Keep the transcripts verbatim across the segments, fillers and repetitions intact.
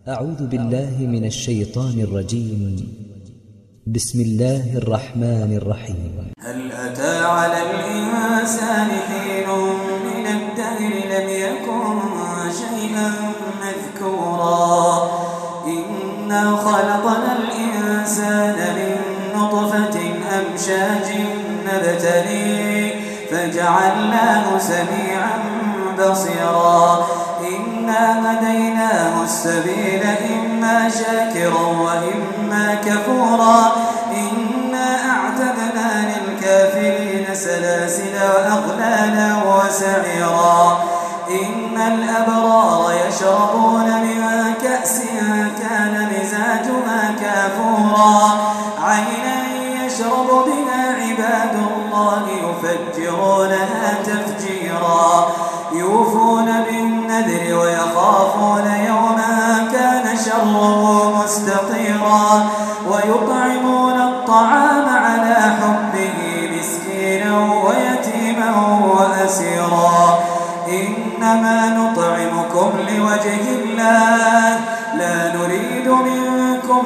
أعوذ بالله من الشيطان الرجيم. بسم الله الرحمن الرحيم. هل أتى على الإنسان حين من الدهر لم يكن شيئا مذكورا إنا خلقنا الإنسان من نطفة أمشاج نبتليه فجعلناه سميعا بصيرا إنا هديناه السبيل إما شاكرا وإما كفورا إنا أعتدنا للكافرين سلاسل وأغلالا وسعيرا إن الأبرار يشربون من كأس كان مزاجها كافورا عينا يشرب بها عباد الله يفجرونها تفجيرا يوفون بالنذر ويخافون يوما كان شره مستطيرا ويطعمون الطعام على حبه مسكينا ويتيما وأسيرا إنما نطعمكم لوجه الله لا نريد منكم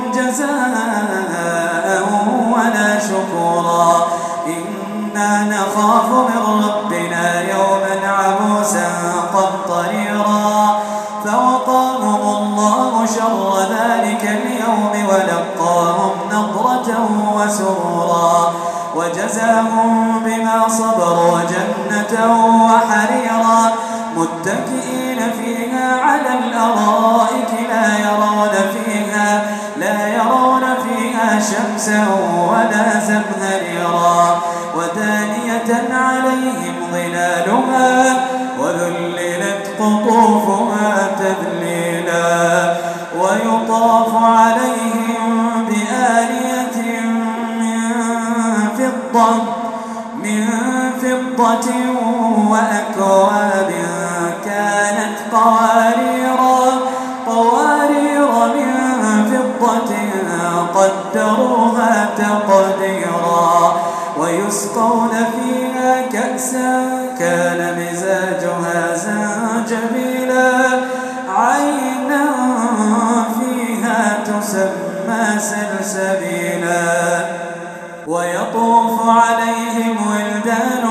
جزاء ولا شكورا إنا نخاف من ربنا يوما عبوسا قمطريرا فوقاهم الله شر ذلك اليوم ولقاهم نضرة وسرورا وجزاهم بما صبروا جنة وحريرا متكئين فيها على الأرائك لا يرون فيها لا يرون فيها شمسا ولا زمهريرا ودانية عليهم ظلالها وذللت قطوفها تذليلا ويطاف عليهم بآنية من فضة من فضة وأكواب كانت قواريرا قوارير من فضة قدروها تقديرا ويسقون فيها كأسا كان مزاجها زنجبيلا عينا فيها تسمى سلسبيلا ويطوف عليهم ولدان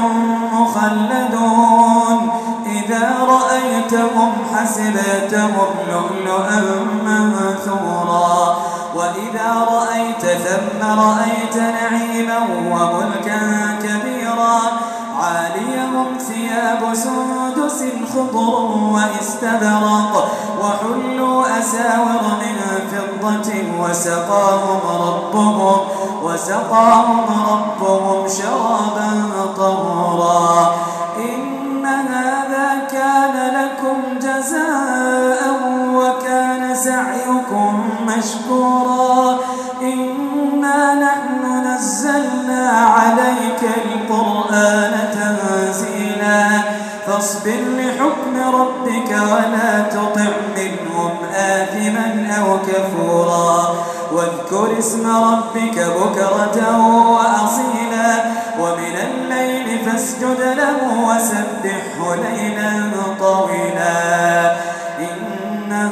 مخلدون إذا رأيتهم حسبتهم لؤلؤا منثورا وإذا رأيت ثم رأيت نعيما وملكا كبيرا عاليهم ثياب سندس خضر واستبرق وحلوا أساور من فضة وسقاهم ربهم وسقاهم ربهم شرابا طهورا إن هذا كان لكم جزاء وكان سعيكم مشكورا إنا نحن نزلنا عليك القرآن تنزيلا فاصبر لحكم ربك ولا تطع منهم آثما أو كفورا واذكر اسم ربك بكرة وأصيلا ومن الليل فاسجد له وسبحه ليلا طويلا إن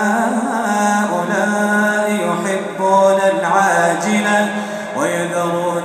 هؤلاء يحبون العاجلة ويذرون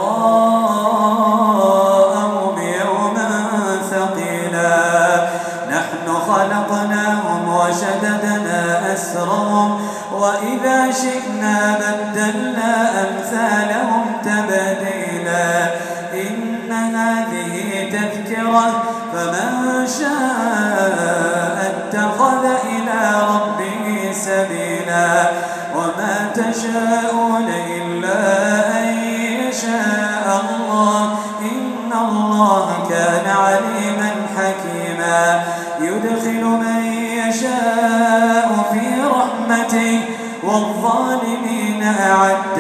وراءهم يوما ثقيلا نحن خلقناهم وشددنا أسرهم وإذا شئنا بدلنا أمثالهم تبديلا إن هذه تذكرة فمن شاء اتخذ إلى ربه سبيلا وما تشاءون إلا أن يشاء الله إن الله كان عليما حكيما يدخل من يشاء في رحمته والظالمين أعد